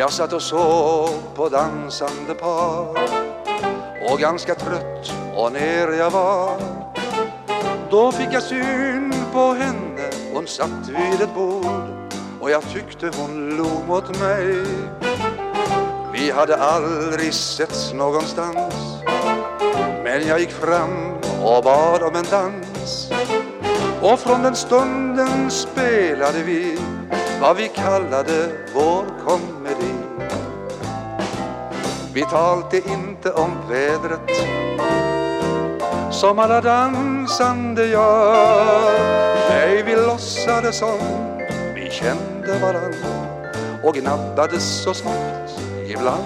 Jag satt och såg på dansande par, och ganska trött och ner jag var. Då fick jag syn på henne, hon satt vid ett bord, och jag tyckte hon log mot mig. Vi hade aldrig setts någonstans, men jag gick fram och bad om en dans. Och från den stunden spelade vi vad vi kallade vår komedi. Vi talade inte om vädret som alla dansande gör. Nej, vi låtsades som vi kände varann och gnabbades så smått ibland.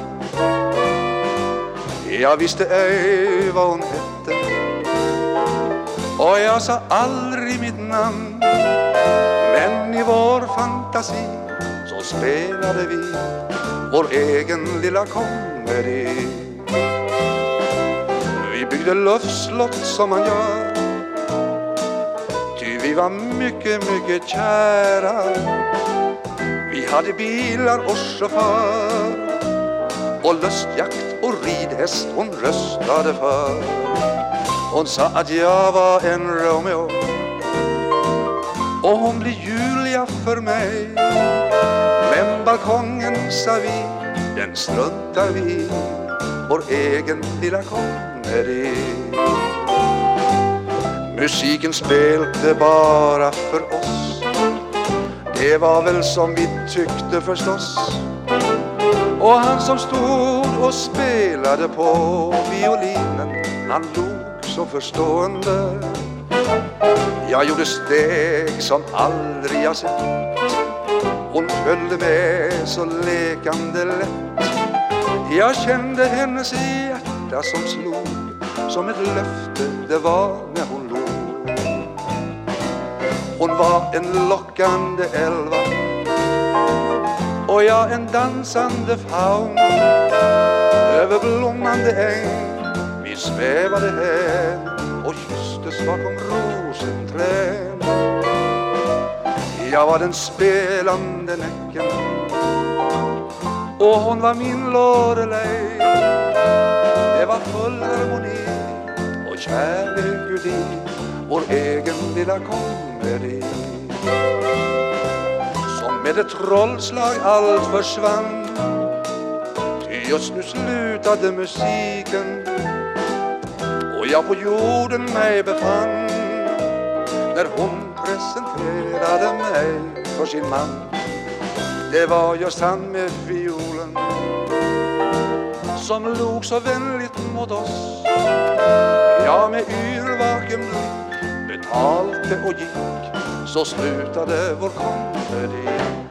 Jag visste ej vad hon hette, och jag sa aldrig mitt namn. Men i vår fantasi så spelade vi vår egen lilla komedi. Vi byggde luftslott som man gör, ty vi var mycket, mycket kära. Vi hade bilar och chaufför, och lustjakt och ridhäst hon röstade för. Hon sa att jag var en Romeo, och hon blir Julia för mig. Men balkongen, sa vi, den struntar vi, vår egen lilla komedi. Musiken spelade bara för oss, det var väl som vi tyckte förstås. Och han som stod och spelade på violinen, han log så förstående. Jag gjorde steg som aldrig jag sett, hon följde med så lekande lätt. Jag kände hennes hjärta som slog som ett löfte det var när hon låg. Hon var en lockande elva, och jag en dansande faun. Över blommande äng vi svävade hem och kysstes bakom rosenträd. Jag var den spelande näcken, och hon var min Lorelei. Det var full harmoni och kärlek i vår egen lilla komedi. Som med ett trollslag allt försvann, ty just nu slutade musiken, och jag på jorden mig befann. När hon presenterade mig för sin man, det var just han med fiolen som log så vänligt mot oss. Jag med yrvaken blick betalte och gick, så slutade vår komedi.